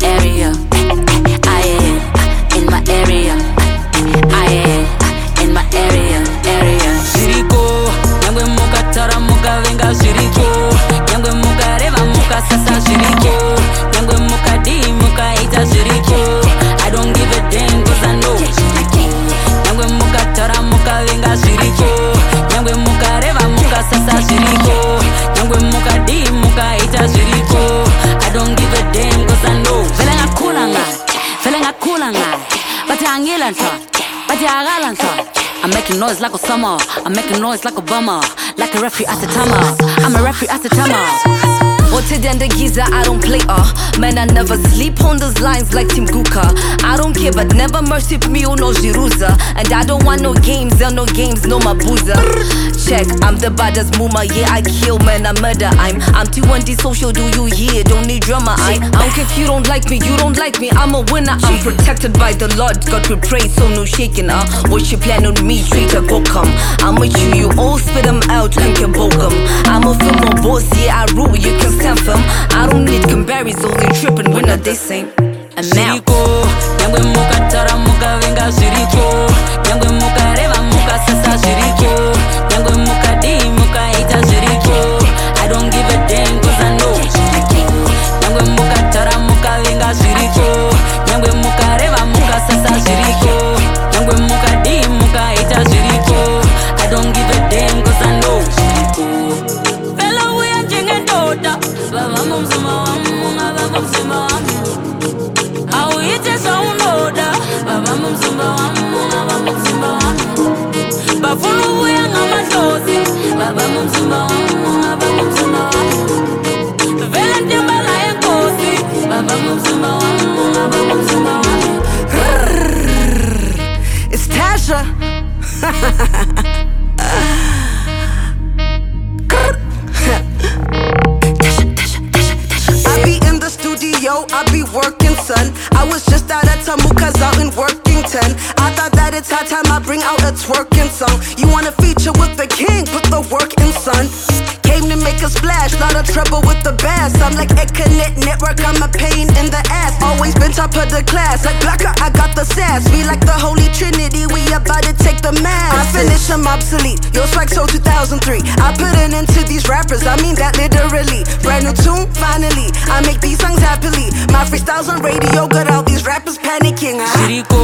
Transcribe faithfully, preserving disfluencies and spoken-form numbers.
area. I am in my area. I am in my area, area. Shiriko, yangwe muka tara muka venga shiriko. Yangwe muka reva muka sasa shiriko. Yangwe muka di muka ita shiriko. I don't give a damn cause I know. Yangwe muka tara muka venga shiriko. Yangwe muka reva muka sasa shiriko. Yangwe muka di muka ita shiriko. I don't give a damn cause I know. Vele ngakula ngai, vele ngakula ngai. Bathi angila nto, bathi akala nto. I'm making noise like a summer, I'm making noise like a bummer, like a referee at the timer. I'm a referee at the timer. Wanted and the geezer, I don't play uh Man, I never sleep on those lines like Tim Guka. I don't care, but never mercy me or no Jiruza. And I don't want no games, there no games, no mabuza. Check, I'm the baddest muma, yeah, I kill, man, I murder. I'm I'm T one D social, do you hear? Don't need drama, I I don't care if you don't like me, you don't like me, I'm a winner. I'm protected by the Lord, God we pray, so no shaking uh What you plan on me, treat a go come. I'm with you, you all spit them out, and can both them. I'm a film on boss, yeah, I rule, you can stand firm. I don't need comparisons, they tripping when they same. And now Shiriko, yangwe muka tara muka venga shiriko. Yangwe muka reva muka sasa shiriko. Yangwe muka di muka ita shiriko. I don't give a damn cause I know. Yangwe muka tara muka venga shiriko. Yangwe muka reva muka sasa shiriko. Yangwe muka di muka ita shiriko. I don't give a damn cause I know. Shiriko Fela uya njenge ndoda. Baba mumzuma wamu, baba mumzuma wamu. Au ite sa unoda. Baba mumzuma wamu, baba mumzuma wamu. Bafunu uya ngama dozi. Baba mumzuma wamu, baba mumzuma wamu. Vela ndembala yenkosi. Baba mumzuma wamu, baba mumzuma wamu. it's Tasha. I be in the studio, I be working, son. I was just out at Tamuka's out in Workington. I thought that it's high time I bring out a twerking song. You wanna feature with the king, put the work in, son. Came to make a splash, lot of trouble with the bass. I'm like Econet Network, I'm a pain in the ass. Always been top of the class, like Blacker, I got the sass. We like the Holy Trinity, we about to take the mass. I finish them obsolete, yo swag so two thousand three. I put an end to these rappers, I mean that literally. Brand new tune, finally, I make these songs happily. My freestyles on radio, got all these rappers panicking. Shiriko,